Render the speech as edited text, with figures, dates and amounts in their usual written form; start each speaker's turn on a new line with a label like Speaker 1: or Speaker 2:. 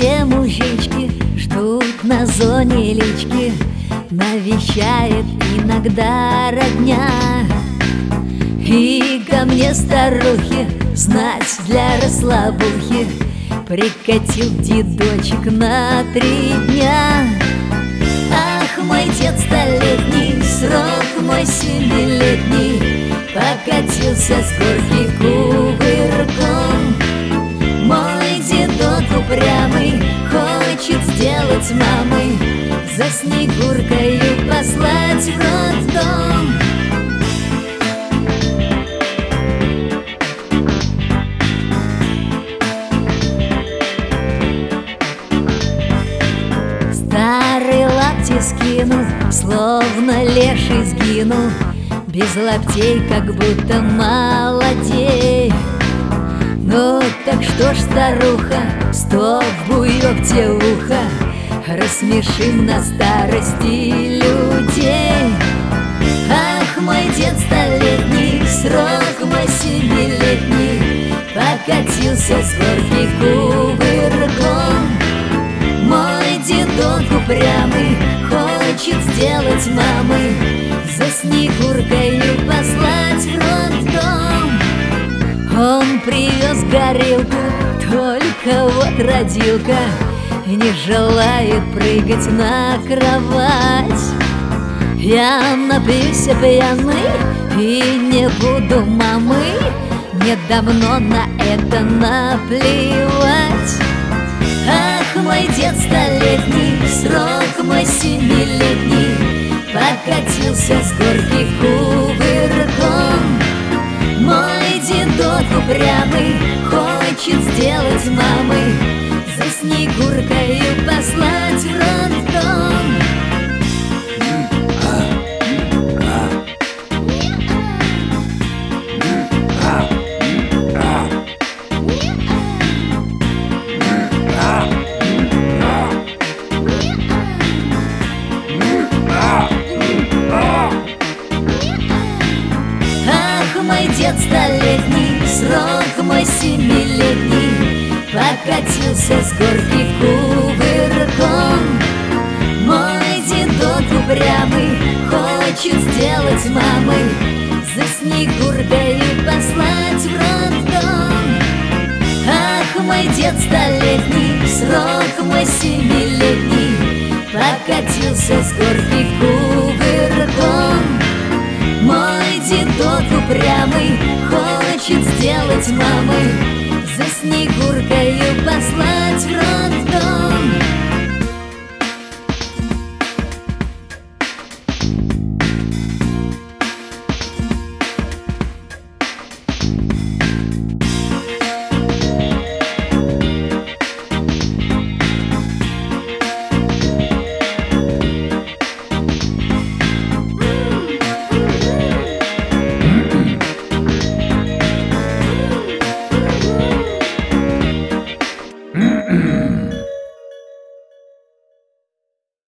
Speaker 1: все мужички ждут на зоне лички, навещает иногда родня. И ко мне старухи знать для расслабухи прикатил дедочек на 3 дня. Ах, мой дед столетний, срок мой 7-летний, покатился с горки кувырком. Мой дедок упрямый хочет сделать мамой, за Снегуркою послать в роддом. Старые лапти скинул, словно леший сгинул, без лаптей, как будто молодей. Ну так что ж, старуха, стоп, буёк те ухо, рассмешим на старости людей. Ах, мой дед столетний, срок мой 7-летний, покатился с горки кувырком. Мой дедок упрямый хочет сделать мамой, за Снегуркою послать в роддом. Он привез горилку, только вот родилка не желает прыгать на кровать. Я напьюсь пьяный и не буду мамы, мне давно на это наплевать. Ах, мой дед столетний, срок мой 7-летний, покатился с горки кувырком. Мой дедок упрямый хочет сделать мамой, за Снегуркою послать в роддом. Мой дед столетний, срок мой 7-летний, покатился с горки кувырком. Мой дедок упрямый хочет сделать мамой, за Снегуркою послать в роддом. Ах, мой дед столетний, срок мой 7-летний, покатился с горки кувырком. Мой дедок упрямый хочет сделать мамой, за Снегуркою послать в роддом.